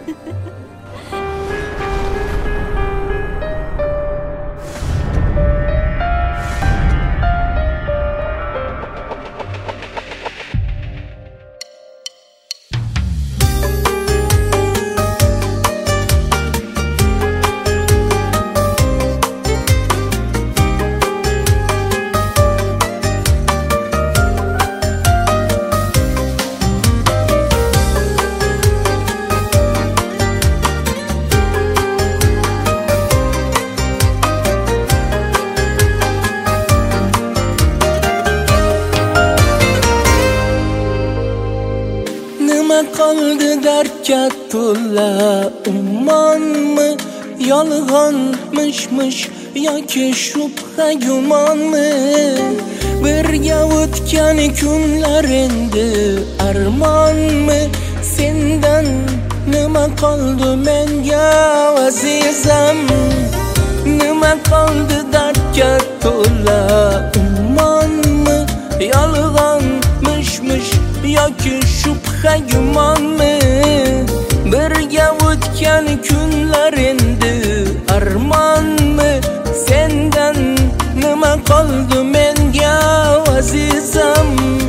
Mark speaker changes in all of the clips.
Speaker 1: Qoldi dardga to'la ummonmi, yolg'onmishmish yoki shubha gumonmi? Birga o'tgan kunlar endi armonmi? Sendan nima qoldi menga azizam? Nima qoldi dardga to'la ummonmi, yolg'onmishmish yoki shubha gumonmi? Birga o'tgan kunlar endi armonmi? Sendan nima qoldi menga azizam?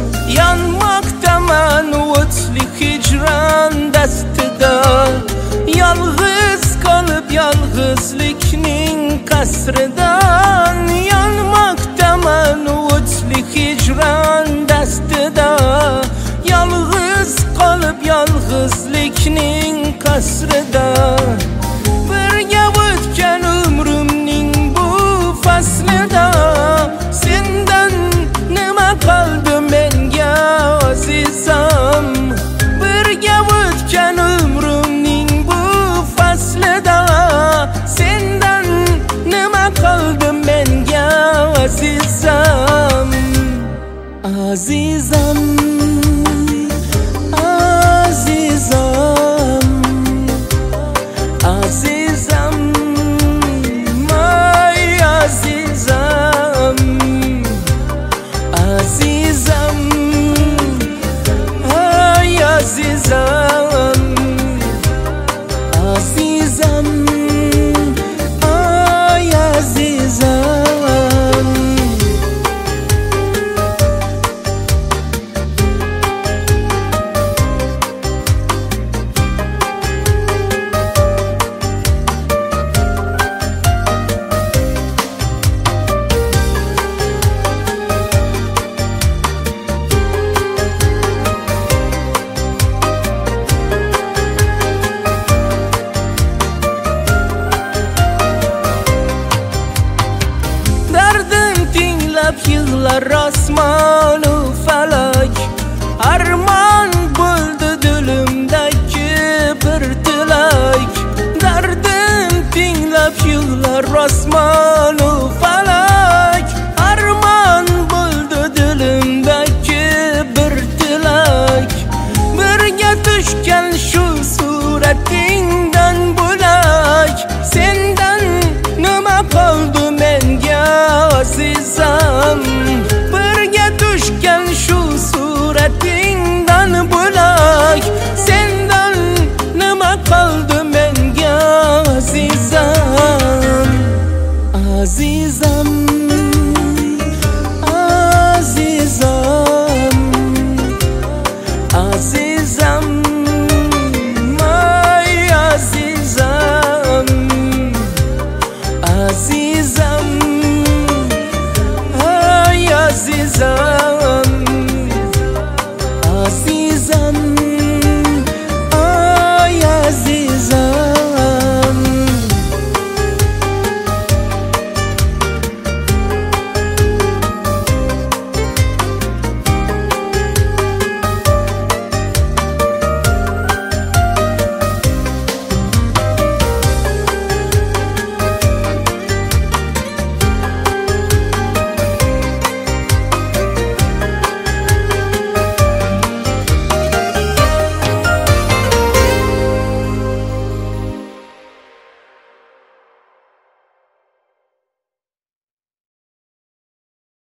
Speaker 1: Yonmoqdaman o'tli hijron dastida, yolg'iz qolib yolg'izlikning qasridan. Yonmoqdaman o'tli hijron dastida, yolg'iz qolib yolg'izlikning qasrida. Birga o'tgan umrimning bu faslida, sendan nima qoldi menga azizam? Birga o'tgan umrimning bu faslida, sendan nima qoldi menga azizam? Azizam, azizam, ay azizam, azizam, ay azizam, azizam, ay azizam. Yig'lar osmonu falak, armon bo'ldi dilimdagi bir tilak. Dardim tinglab yig'lar osmonu falak, armon bo'ldi dilimdagi bir tilak. Birga tushgan shu surating